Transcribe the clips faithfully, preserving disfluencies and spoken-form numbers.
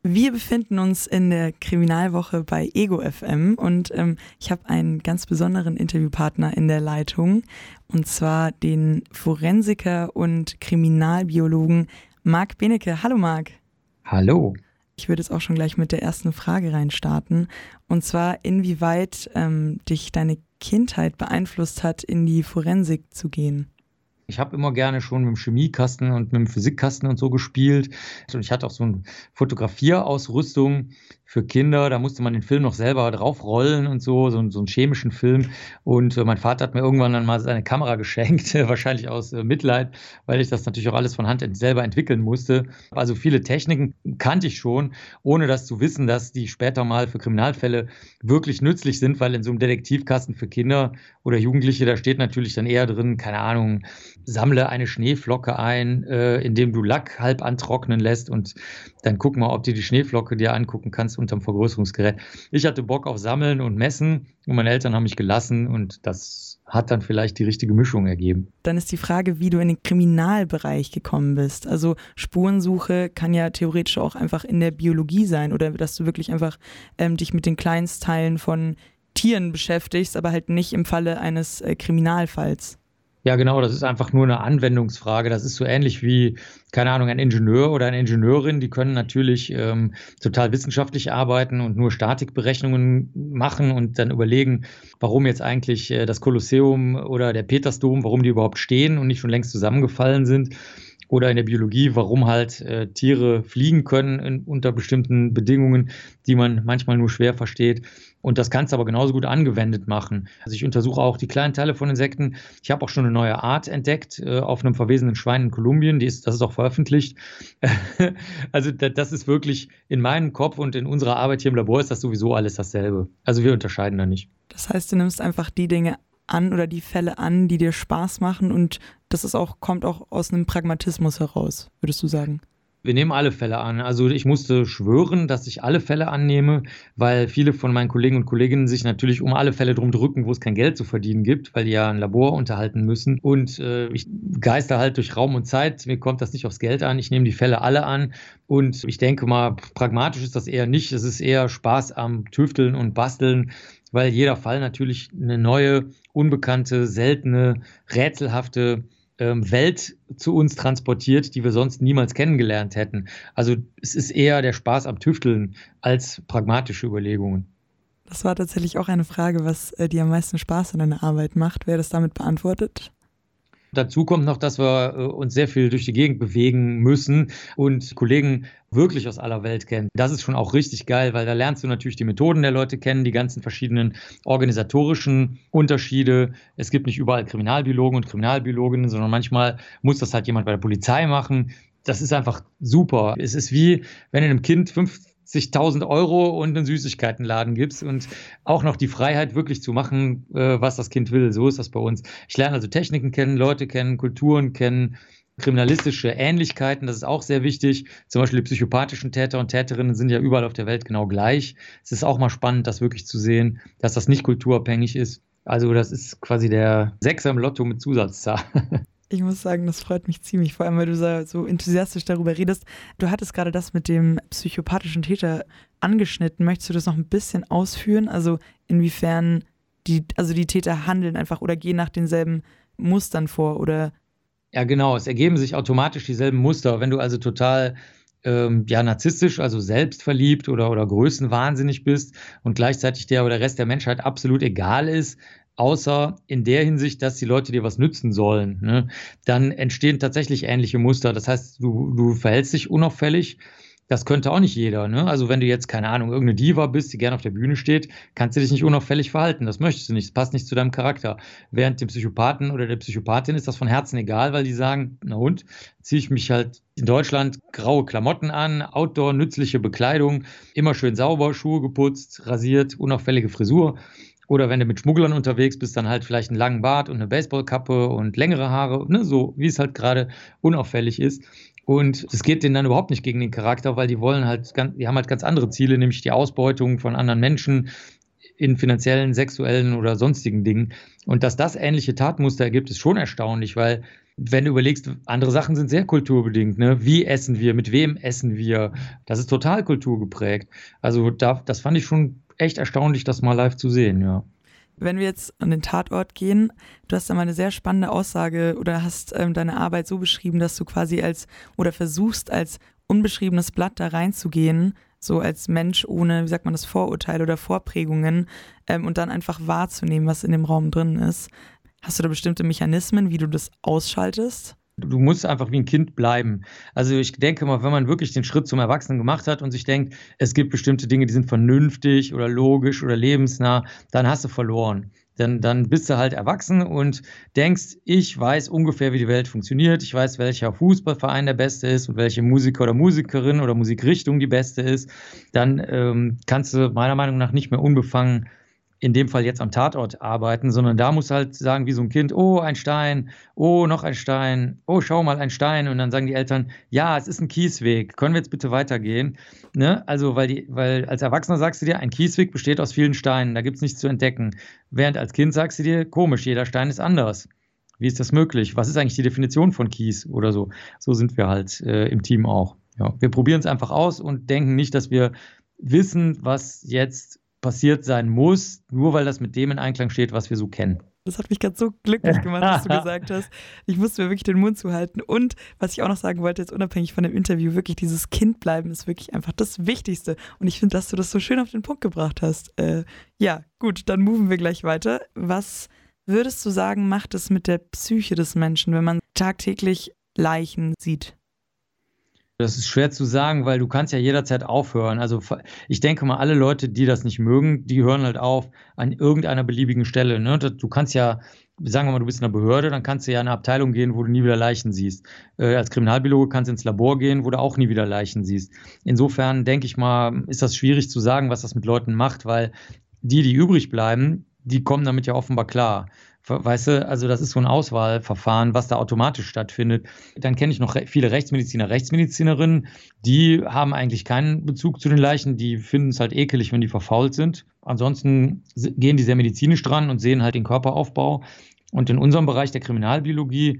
Wir befinden uns in der Kriminalwoche bei Ego F M und ähm, ich habe einen ganz besonderen Interviewpartner in der Leitung, und zwar den Forensiker und Kriminalbiologen Marc Benecke. Hallo Marc. Hallo. Ich würde jetzt auch schon gleich mit der ersten Frage reinstarten, und zwar inwieweit ähm, dich deine Kindheit beeinflusst hat, in die Forensik zu gehen. Ich habe immer gerne schon mit dem Chemiekasten und mit dem Physikkasten und so gespielt. Und ich hatte auch so eine Fotografierausrüstung für Kinder. Da musste man den Film noch selber draufrollen und so, so, so einen chemischen Film. Und äh, mein Vater hat mir irgendwann dann mal seine Kamera geschenkt, wahrscheinlich aus äh, Mitleid, weil ich das natürlich auch alles von Hand ent- selber entwickeln musste. Also viele Techniken kannte ich schon, ohne das zu wissen, dass die später mal für Kriminalfälle wirklich nützlich sind, weil in so einem Detektivkasten für Kinder oder Jugendliche, da steht natürlich dann eher drin, keine Ahnung, sammle eine Schneeflocke ein, äh, indem du Lack halb antrocknen lässt, und dann guck mal, ob du die Schneeflocke dir angucken kannst unterm Vergrößerungsgerät. Ich hatte Bock auf Sammeln und Messen und meine Eltern haben mich gelassen, und das hat dann vielleicht die richtige Mischung ergeben. Dann ist die Frage, wie du in den Kriminalbereich gekommen bist. Also Spurensuche kann ja theoretisch auch einfach in der Biologie sein, oder dass du wirklich einfach ähm, dich mit den Kleinstteilen von Tieren beschäftigst, aber halt nicht im Falle eines äh, Kriminalfalls. Ja, genau, das ist einfach nur eine Anwendungsfrage. Das ist so ähnlich wie, keine Ahnung, ein Ingenieur oder eine Ingenieurin, die können natürlich ähm, total wissenschaftlich arbeiten und nur Statikberechnungen machen und dann überlegen, warum jetzt eigentlich äh, das Kolosseum oder der Petersdom, warum die überhaupt stehen und nicht schon längst zusammengefallen sind. Oder in der Biologie, warum halt äh, Tiere fliegen können in, unter bestimmten Bedingungen, die man manchmal nur schwer versteht. Und das kannst du aber genauso gut angewendet machen. Also ich untersuche auch die kleinen Teile von Insekten. Ich habe auch schon eine neue Art entdeckt äh, auf einem verwesenen Schwein in Kolumbien. Die ist, das ist auch veröffentlicht. Also das ist wirklich in meinem Kopf und in unserer Arbeit hier im Labor ist das sowieso alles dasselbe. Also wir unterscheiden da nicht. Das heißt, du nimmst einfach die Dinge an oder die Fälle an, die dir Spaß machen, und das ist auch, kommt auch aus einem Pragmatismus heraus, würdest du sagen? Wir nehmen alle Fälle an. Also ich musste schwören, dass ich alle Fälle annehme, weil viele von meinen Kollegen und Kolleginnen sich natürlich um alle Fälle drum drücken, wo es kein Geld zu verdienen gibt, weil die ja ein Labor unterhalten müssen. Und äh, ich geister halt durch Raum und Zeit. Mir kommt das nicht aufs Geld an. Ich nehme die Fälle alle an. Und ich denke mal, pragmatisch ist das eher nicht. Es ist eher Spaß am Tüfteln und Basteln, weil jeder Fall natürlich eine neue, unbekannte, seltene, rätselhafte ähm, Welt zu uns transportiert, die wir sonst niemals kennengelernt hätten. Also es ist eher der Spaß am Tüfteln als pragmatische Überlegungen. Das war tatsächlich auch eine Frage, was äh, dir am meisten Spaß an deiner Arbeit macht. Wer das damit beantwortet? Dazu kommt noch, dass wir äh, uns sehr viel durch die Gegend bewegen müssen und Kollegen wirklich aus aller Welt kennen. Das ist schon auch richtig geil, weil da lernst du natürlich die Methoden der Leute kennen, die ganzen verschiedenen organisatorischen Unterschiede. Es gibt nicht überall Kriminalbiologen und Kriminalbiologinnen, sondern manchmal muss das halt jemand bei der Polizei machen. Das ist einfach super. Es ist wie, wenn du einem Kind fünfzigtausend Euro und einen Süßigkeitenladen gibst und auch noch die Freiheit, wirklich zu machen, äh, was das Kind will. So ist das bei uns. Ich lerne also Techniken kennen, Leute kennen, Kulturen kennen, kriminalistische Ähnlichkeiten. Das ist auch sehr wichtig. Zum Beispiel die psychopathischen Täter und Täterinnen sind ja überall auf der Welt genau gleich. Es ist auch mal spannend, das wirklich zu sehen, dass das nicht kulturabhängig ist. Also das ist quasi der Sechser im Lotto mit Zusatzzahl. Ich muss sagen, das freut mich ziemlich, vor allem, weil du so, so enthusiastisch darüber redest. Du hattest gerade das mit dem psychopathischen Täter angeschnitten. Möchtest du das noch ein bisschen ausführen? Also inwiefern die, also die Täter handeln einfach oder gehen nach denselben Mustern vor, oder? Ja, genau. Es ergeben sich automatisch dieselben Muster. Wenn du also total ähm, ja, narzisstisch, also selbstverliebt oder, oder größenwahnsinnig bist und gleichzeitig der oder der Rest der Menschheit absolut egal ist, außer in der Hinsicht, dass die Leute dir was nützen sollen, ne, dann entstehen tatsächlich ähnliche Muster. Das heißt, du, du verhältst dich unauffällig. Das könnte auch nicht jeder, ne? Also wenn du jetzt, keine Ahnung, irgendeine Diva bist, die gerne auf der Bühne steht, kannst du dich nicht unauffällig verhalten. Das möchtest du nicht. Das passt nicht zu deinem Charakter. Während dem Psychopathen oder der Psychopathin ist das von Herzen egal, weil die sagen, na und, ziehe ich mich halt in Deutschland graue Klamotten an, Outdoor, nützliche Bekleidung, immer schön sauber, Schuhe geputzt, rasiert, unauffällige Frisur. Oder wenn du mit Schmugglern unterwegs bist, dann halt vielleicht einen langen Bart und eine Baseballkappe und längere Haare, ne? So wie es halt gerade unauffällig ist. Und es geht denen dann überhaupt nicht gegen den Charakter, weil die wollen halt, ganz, die haben halt ganz andere Ziele, nämlich die Ausbeutung von anderen Menschen in finanziellen, sexuellen oder sonstigen Dingen. Und dass das ähnliche Tatmuster ergibt, ist schon erstaunlich, weil wenn du überlegst, andere Sachen sind sehr kulturbedingt, ne? Wie essen wir, mit wem essen wir? Das ist total kulturgeprägt. Also da, das fand ich schon echt erstaunlich, das mal live zu sehen, ja. Wenn wir jetzt an den Tatort gehen, du hast da mal eine sehr spannende Aussage oder hast ähm, deine Arbeit so beschrieben, dass du quasi als oder versuchst als unbeschriebenes Blatt da reinzugehen, so als Mensch ohne, wie sagt man das, Vorurteile oder Vorprägungen ähm, und dann einfach wahrzunehmen, was in dem Raum drin ist. Hast du da bestimmte Mechanismen, wie du das ausschaltest? Du musst einfach wie ein Kind bleiben. Also ich denke mal, wenn man wirklich den Schritt zum Erwachsenen gemacht hat und sich denkt, es gibt bestimmte Dinge, die sind vernünftig oder logisch oder lebensnah, dann hast du verloren. Dann, dann bist du halt erwachsen und denkst, ich weiß ungefähr, wie die Welt funktioniert. Ich weiß, welcher Fußballverein der beste ist und welche Musiker oder Musikerin oder Musikrichtung die beste ist. Dann ähm, kannst du meiner Meinung nach nicht mehr unbefangen in dem Fall jetzt am Tatort arbeiten, sondern da musst du halt sagen, wie so ein Kind, oh, ein Stein, oh, noch ein Stein, oh, schau mal, ein Stein. Und dann sagen die Eltern, ja, es ist ein Kiesweg, können wir jetzt bitte weitergehen? Ne? Also, weil, die, weil als Erwachsener sagst du dir, ein Kiesweg besteht aus vielen Steinen, da gibt es nichts zu entdecken. Während als Kind sagst du dir, komisch, jeder Stein ist anders. Wie ist das möglich? Was ist eigentlich die Definition von Kies oder so? So sind wir halt äh, im Team auch. Ja, wir probieren es einfach aus und denken nicht, dass wir wissen, was jetzt passiert sein muss, nur weil das mit dem in Einklang steht, was wir so kennen. Das hat mich gerade so glücklich gemacht, was du gesagt hast. Ich musste mir wirklich den Mund zuhalten. Und was ich auch noch sagen wollte, jetzt unabhängig von dem Interview, wirklich dieses Kind bleiben ist wirklich einfach das Wichtigste. Und ich finde, dass du das so schön auf den Punkt gebracht hast. Äh, ja, gut, dann moven wir gleich weiter. Was würdest du sagen, macht es mit der Psyche des Menschen, wenn man tagtäglich Leichen sieht? Das ist schwer zu sagen, weil du kannst ja jederzeit aufhören. Also ich denke mal, alle Leute, die das nicht mögen, die hören halt auf an irgendeiner beliebigen Stelle. Ne? Du kannst ja, sagen wir mal, du bist in einer Behörde, dann kannst du ja in eine Abteilung gehen, wo du nie wieder Leichen siehst. Äh, als Kriminalbiologe kannst du ins Labor gehen, wo du auch nie wieder Leichen siehst. Insofern denke ich mal, ist das schwierig zu sagen, was das mit Leuten macht, weil die, die übrig bleiben, die kommen damit ja offenbar klar. Weißt du, also das ist so ein Auswahlverfahren, was da automatisch stattfindet. Dann kenne ich noch viele Rechtsmediziner, Rechtsmedizinerinnen, die haben eigentlich keinen Bezug zu den Leichen, die finden es halt ekelig, wenn die verfault sind. Ansonsten gehen die sehr medizinisch dran und sehen halt den Körperaufbau. Und in unserem Bereich der Kriminalbiologie,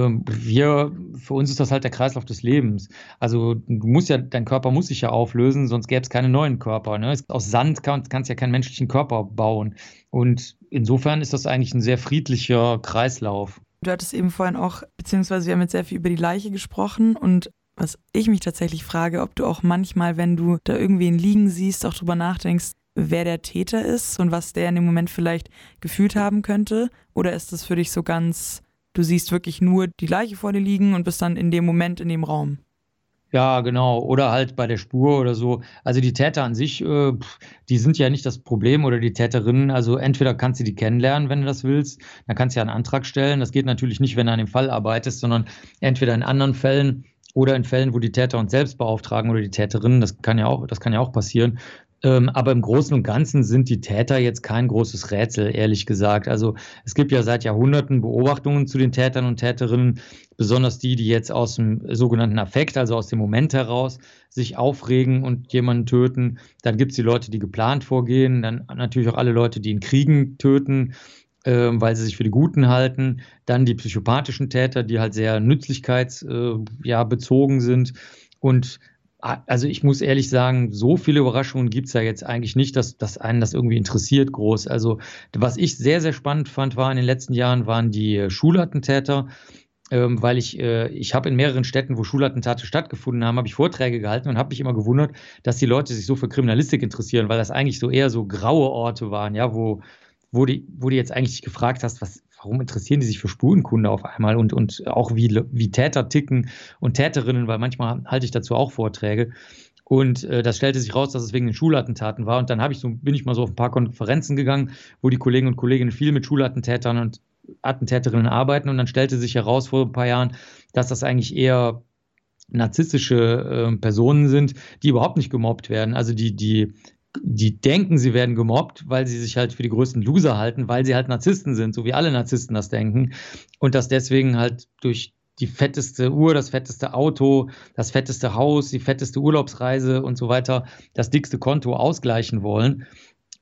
wir, für uns ist das halt der Kreislauf des Lebens. Also du musst ja, dein Körper muss sich ja auflösen, sonst gäbe es keine neuen Körper. Ne? Aus Sand kann, kannst du ja keinen menschlichen Körper bauen. Und insofern ist das eigentlich ein sehr friedlicher Kreislauf. Du hattest eben vorhin auch, beziehungsweise wir haben jetzt sehr viel über die Leiche gesprochen und was ich mich tatsächlich frage, ob du auch manchmal, wenn du da irgendwen liegen siehst, auch drüber nachdenkst, wer der Täter ist und was der in dem Moment vielleicht gefühlt haben könnte? Oder ist das für dich so ganz, du siehst wirklich nur die Leiche vor dir liegen und bist dann in dem Moment in dem Raum? Ja, genau. Oder halt bei der Spur oder so. Also die Täter an sich, äh, die sind ja nicht das Problem oder die Täterinnen. Also entweder kannst du die kennenlernen, wenn du das willst. Dann kannst du ja einen Antrag stellen. Das geht natürlich nicht, wenn du an dem Fall arbeitest, sondern entweder in anderen Fällen oder in Fällen, wo die Täter uns selbst beauftragen oder die Täterinnen. Das kann ja auch, das kann ja auch passieren. Ähm, aber im Großen und Ganzen sind die Täter jetzt kein großes Rätsel, ehrlich gesagt. Also es gibt ja seit Jahrhunderten Beobachtungen zu den Tätern und Täterinnen, besonders die, die jetzt aus dem sogenannten Affekt, also aus dem Moment heraus, sich aufregen und jemanden töten. Dann gibt es die Leute, die geplant vorgehen, dann natürlich auch alle Leute, die in Kriegen töten, äh, weil sie sich für die Guten halten. Dann die psychopathischen Täter, die halt sehr nützlichkeitsbezogen äh, ja, bezogen sind. Und also ich muss ehrlich sagen, so viele Überraschungen gibt es ja jetzt eigentlich nicht, dass, dass einen das irgendwie interessiert groß. Also was ich sehr, sehr spannend fand, war in den letzten Jahren, waren die Schulattentäter, ähm, weil ich, äh, ich habe in mehreren Städten, wo Schulattentate stattgefunden haben, habe ich Vorträge gehalten und habe mich immer gewundert, dass die Leute sich so für Kriminalistik interessieren, weil das eigentlich so eher so graue Orte waren, ja, wo, wo, die, wo die jetzt eigentlich gefragt hast, was warum interessieren die sich für Spurenkunde auf einmal und, und auch wie, wie Täter ticken und Täterinnen, weil manchmal halte ich dazu auch Vorträge. Und äh, das stellte sich raus, dass es wegen den Schulattentaten war. Und dann habe ich so, bin ich mal so auf ein paar Konferenzen gegangen, wo die Kollegen und Kolleginnen viel mit Schulattentätern und Attentäterinnen arbeiten. Und dann stellte sich heraus vor ein paar Jahren, dass das eigentlich eher narzisstische äh, Personen sind, die überhaupt nicht gemobbt werden. Also die, die die denken, sie werden gemobbt, weil sie sich halt für die größten Loser halten, weil sie halt Narzissten sind, so wie alle Narzissten das denken. Und dass deswegen halt durch die fetteste Uhr, das fetteste Auto, das fetteste Haus, die fetteste Urlaubsreise und so weiter das dickste Konto ausgleichen wollen.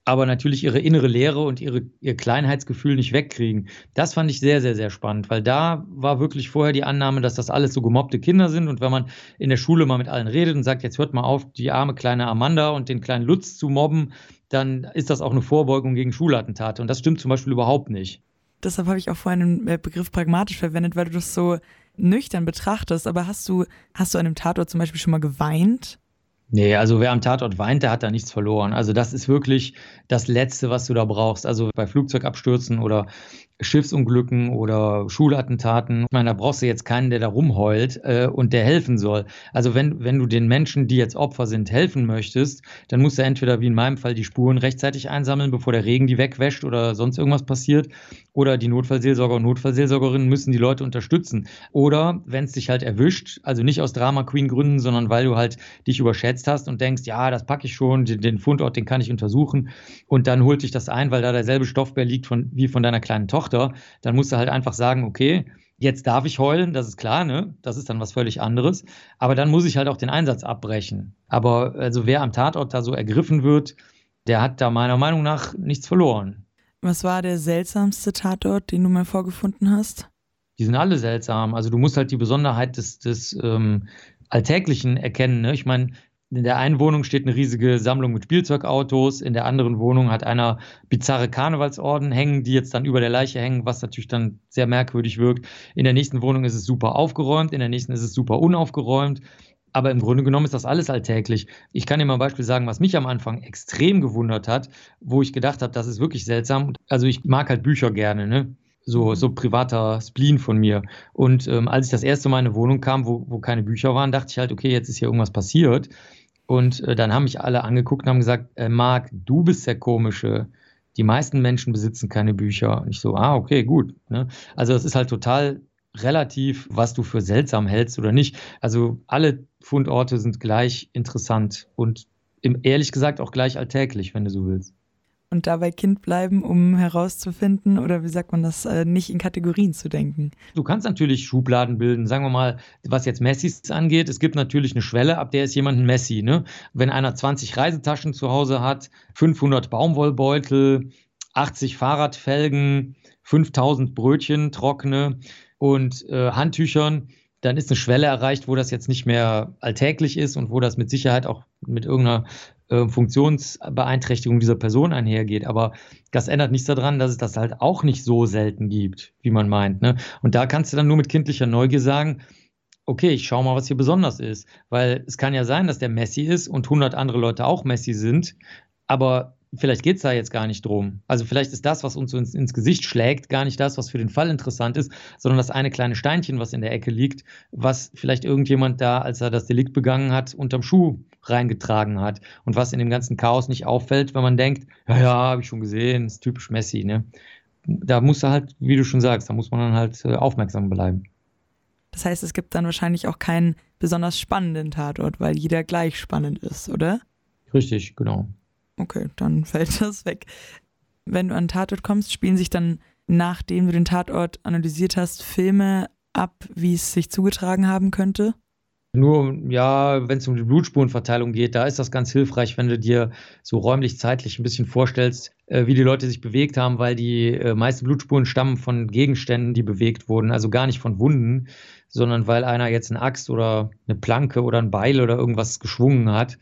aber natürlich ihre innere Leere und ihre, ihr Kleinheitsgefühl nicht wegkriegen. Das fand ich sehr, sehr, sehr spannend, weil da war wirklich vorher die Annahme, dass das alles so gemobbte Kinder sind und wenn man in der Schule mal mit allen redet und sagt, jetzt hört mal auf, die arme kleine Amanda und den kleinen Lutz zu mobben, dann ist das auch eine Vorbeugung gegen Schulattentate und das stimmt zum Beispiel überhaupt nicht. Deshalb habe ich auch vorhin den Begriff pragmatisch verwendet, weil du das so nüchtern betrachtest, aber hast du, hast du an einem Tatort zum Beispiel schon mal geweint? Nee, also wer am Tatort weint, der hat da nichts verloren. Also das ist wirklich das Letzte, was du da brauchst. Also bei Flugzeugabstürzen oder Schiffsunglücken oder Schulattentaten. Ich meine, da brauchst du jetzt keinen, der da rumheult äh, und der helfen soll. Also wenn, wenn du den Menschen, die jetzt Opfer sind, helfen möchtest, dann musst du entweder wie in meinem Fall die Spuren rechtzeitig einsammeln, bevor der Regen die wegwäscht oder sonst irgendwas passiert. Oder die Notfallseelsorger und Notfallseelsorgerinnen müssen die Leute unterstützen. Oder wenn es dich halt erwischt, also nicht aus Drama-Queen-Gründen, sondern weil du halt dich überschätzt hast und denkst, ja, das packe ich schon, den, den Fundort, den kann ich untersuchen. Und dann holt dich das ein, weil da derselbe Stoffbär liegt von, wie von deiner kleinen Tochter. Dann musst du halt einfach sagen, okay, jetzt darf ich heulen, das ist klar, ne? Das ist dann was völlig anderes. Aber dann muss ich halt auch den Einsatz abbrechen. Aber also wer am Tatort da so ergriffen wird, der hat da meiner Meinung nach nichts verloren. Was war der seltsamste Tatort, den du mal vorgefunden hast? Die sind alle seltsam. Also du musst halt die Besonderheit des, des ähm, Alltäglichen erkennen. Ne? Ich meine, in der einen Wohnung steht eine riesige Sammlung mit Spielzeugautos, in der anderen Wohnung hat einer bizarre Karnevalsorden hängen, die jetzt dann über der Leiche hängen, was natürlich dann sehr merkwürdig wirkt. In der nächsten Wohnung ist es super aufgeräumt, in der nächsten ist es super unaufgeräumt. Aber im Grunde genommen ist das alles alltäglich. Ich kann dir mal ein Beispiel sagen, was mich am Anfang extrem gewundert hat, wo ich gedacht habe, das ist wirklich seltsam. Also ich mag halt Bücher gerne, ne? So, so privater Spleen von mir. Und ähm, als ich das erste Mal in eine Wohnung kam, wo, wo keine Bücher waren, dachte ich halt, okay, jetzt ist hier irgendwas passiert. Und äh, dann haben mich alle angeguckt und haben gesagt, äh, Marc, du bist der Komische. Die meisten Menschen besitzen keine Bücher. Und ich so, ah, okay, gut. Ne? Also es ist halt total relativ, was du für seltsam hältst oder nicht. Also alle Fundorte sind gleich interessant und im, ehrlich gesagt auch gleich alltäglich, wenn du so willst. Und dabei Kind bleiben, um herauszufinden, oder wie sagt man das, äh, nicht in Kategorien zu denken. Du kannst natürlich Schubladen bilden, sagen wir mal, was jetzt Messis angeht. Es gibt natürlich eine Schwelle, ab der ist jemand ein Messi. Ne? Wenn einer zwanzig Reisetaschen zu Hause hat, fünfhundert Baumwollbeutel, achtzig Fahrradfelgen, fünftausend Brötchen trockene und äh, Handtüchern, dann ist eine Schwelle erreicht, wo das jetzt nicht mehr alltäglich ist und wo das mit Sicherheit auch mit irgendeiner äh, Funktionsbeeinträchtigung dieser Person einhergeht. Aber das ändert nichts daran, dass es das halt auch nicht so selten gibt, wie man meint. Ne? Und da kannst du dann nur mit kindlicher Neugier sagen, okay, ich schau mal, was hier besonders ist. Weil es kann ja sein, dass der Messi ist und hundert andere Leute auch Messi sind, aber vielleicht geht es da jetzt gar nicht drum. Also vielleicht ist das, was uns ins, ins Gesicht schlägt, gar nicht das, was für den Fall interessant ist, sondern das eine kleine Steinchen, was in der Ecke liegt, was vielleicht irgendjemand da, als er das Delikt begangen hat, unterm Schuh reingetragen hat und was in dem ganzen Chaos nicht auffällt, wenn man denkt, ja, ja, habe ich schon gesehen, ist typisch Messi, ne? Da muss er halt, wie du schon sagst, da muss man dann halt äh, aufmerksam bleiben. Das heißt, es gibt dann wahrscheinlich auch keinen besonders spannenden Tatort, weil jeder gleich spannend ist, oder? Richtig, genau. Okay, dann fällt das weg. Wenn du an den Tatort kommst, spielen sich dann, nachdem du den Tatort analysiert hast, Filme ab, wie es sich zugetragen haben könnte? Nur, ja, wenn es um die Blutspurenverteilung geht, da ist das ganz hilfreich, wenn du dir so räumlich-zeitlich ein bisschen vorstellst, äh, wie die Leute sich bewegt haben, weil die äh, meisten Blutspuren stammen von Gegenständen, die bewegt wurden, also gar nicht von Wunden, sondern weil einer jetzt eine Axt oder eine Planke oder ein Beil oder irgendwas geschwungen hat.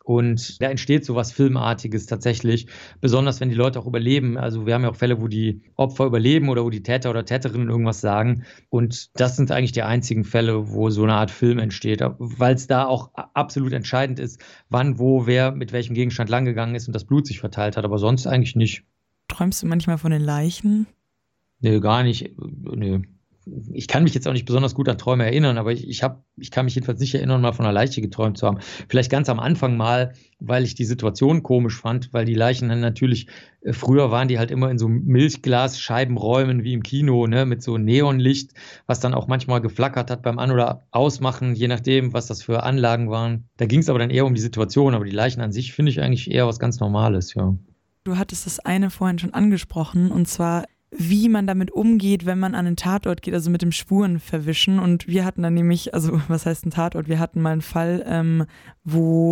Und da entsteht so was Filmartiges tatsächlich, besonders wenn die Leute auch überleben. Also wir haben ja auch Fälle, wo die Opfer überleben oder wo die Täter oder Täterinnen irgendwas sagen. Und das sind eigentlich die einzigen Fälle, wo so eine Art Film entsteht, weil es da auch absolut entscheidend ist, wann, wo, wer mit welchem Gegenstand langgegangen ist und das Blut sich verteilt hat. Aber sonst eigentlich nicht. Träumst du manchmal von den Leichen? Nee, gar nicht. Nee. Ich kann mich jetzt auch nicht besonders gut an Träume erinnern, aber ich, ich, hab, ich kann mich jedenfalls nicht erinnern, mal von einer Leiche geträumt zu haben. Vielleicht ganz am Anfang mal, weil ich die Situation komisch fand, weil die Leichen dann natürlich, äh, früher waren die halt immer in so Milchglasscheibenräumen wie im Kino, ne, mit so Neonlicht, was dann auch manchmal geflackert hat beim An- oder Ausmachen, je nachdem, was das für Anlagen waren. Da ging es aber dann eher um die Situation, aber die Leichen an sich finde ich eigentlich eher was ganz Normales, ja. Du hattest das eine vorhin schon angesprochen, und zwar wie man damit umgeht, wenn man an einen Tatort geht, also mit dem Spurenverwischen. Und wir hatten dann nämlich, also was heißt ein Tatort? Wir hatten mal einen Fall, ähm, wo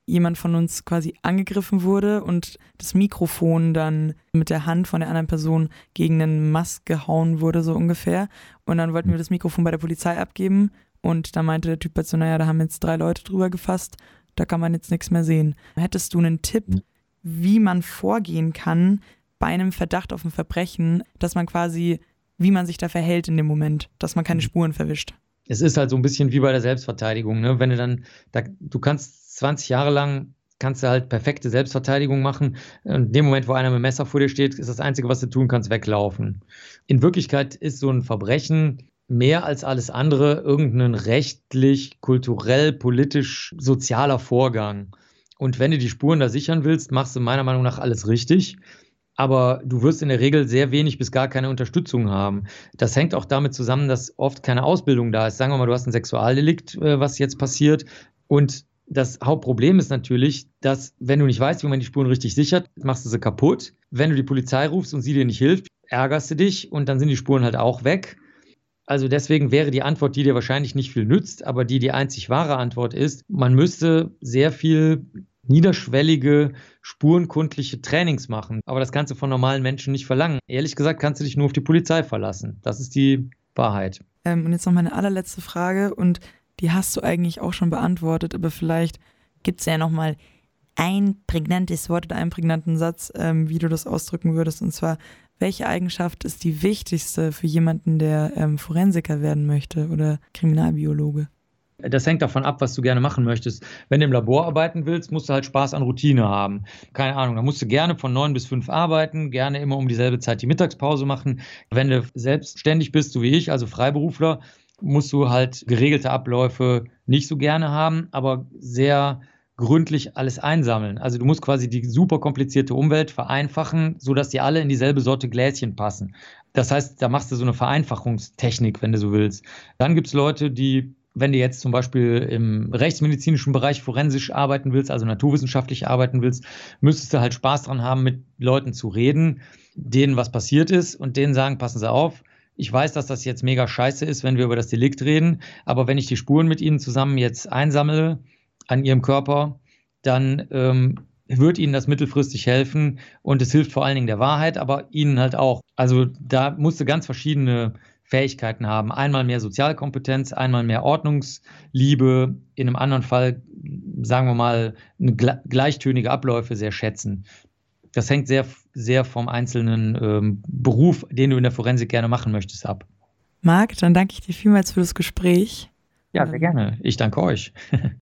jemand von uns quasi angegriffen wurde und das Mikrofon dann mit der Hand von der anderen Person gegen einen Mast gehauen wurde, so ungefähr. Und dann wollten wir das Mikrofon bei der Polizei abgeben und da meinte der Typ halt so, naja, da haben jetzt drei Leute drüber gefasst, da kann man jetzt nichts mehr sehen. Hättest du einen Tipp, wie man vorgehen kann bei einem Verdacht auf ein Verbrechen, dass man quasi, wie man sich da verhält in dem Moment, dass man keine Spuren verwischt? Es ist halt so ein bisschen wie bei der Selbstverteidigung, ne? Wenn du dann, da, du kannst zwanzig Jahre lang, kannst du halt perfekte Selbstverteidigung machen. In dem Moment, wo einer mit dem Messer vor dir steht, ist das Einzige, was du tun kannst, weglaufen. In Wirklichkeit ist so ein Verbrechen mehr als alles andere irgendein rechtlich, kulturell, politisch, sozialer Vorgang. Und wenn du die Spuren da sichern willst, machst du meiner Meinung nach alles richtig. Aber du wirst in der Regel sehr wenig bis gar keine Unterstützung haben. Das hängt auch damit zusammen, dass oft keine Ausbildung da ist. Sagen wir mal, du hast ein Sexualdelikt, was jetzt passiert. Und das Hauptproblem ist natürlich, dass, wenn du nicht weißt, wie man die Spuren richtig sichert, machst du sie kaputt. Wenn du die Polizei rufst und sie dir nicht hilft, ärgerst du dich und dann sind die Spuren halt auch weg. Also deswegen wäre die Antwort, die dir wahrscheinlich nicht viel nützt, aber die die einzig wahre Antwort ist, man müsste sehr viel niederschwellige, spurenkundliche Trainings machen. Aber das kannst du von normalen Menschen nicht verlangen. Ehrlich gesagt kannst du dich nur auf die Polizei verlassen. Das ist die Wahrheit. Ähm, und jetzt noch meine allerletzte Frage und die hast du eigentlich auch schon beantwortet, aber vielleicht gibt es ja nochmal ein prägnantes Wort oder einen prägnanten Satz, ähm, wie du das ausdrücken würdest. Und zwar, welche Eigenschaft ist die wichtigste für jemanden, der ähm, Forensiker werden möchte oder Kriminalbiologe? Das hängt davon ab, was du gerne machen möchtest. Wenn du im Labor arbeiten willst, musst du halt Spaß an Routine haben. Keine Ahnung, da musst du gerne von neun bis fünf arbeiten, gerne immer um dieselbe Zeit die Mittagspause machen. Wenn du selbstständig bist, so wie ich, also Freiberufler, musst du halt geregelte Abläufe nicht so gerne haben, aber sehr gründlich alles einsammeln. Also du musst quasi die super komplizierte Umwelt vereinfachen, sodass die alle in dieselbe Sorte Gläschen passen. Das heißt, da machst du so eine Vereinfachungstechnik, wenn du so willst. Dann gibt es Leute, die, wenn du jetzt zum Beispiel im rechtsmedizinischen Bereich forensisch arbeiten willst, also naturwissenschaftlich arbeiten willst, müsstest du halt Spaß dran haben, mit Leuten zu reden, denen was passiert ist und denen sagen, passen Sie auf, ich weiß, dass das jetzt mega scheiße ist, wenn wir über das Delikt reden, aber wenn ich die Spuren mit Ihnen zusammen jetzt einsammle an Ihrem Körper, dann ähm, wird Ihnen das mittelfristig helfen und es hilft vor allen Dingen der Wahrheit, aber Ihnen halt auch. Also da musst du ganz verschiedene Fähigkeiten haben. Einmal mehr Sozialkompetenz, einmal mehr Ordnungsliebe, in einem anderen Fall, sagen wir mal, eine gleichtönige Abläufe sehr schätzen. Das hängt sehr, sehr vom einzelnen ähm, Beruf, den du in der Forensik gerne machen möchtest, ab. Marc, dann danke ich dir vielmals für das Gespräch. Ja, sehr gerne. Ich danke euch.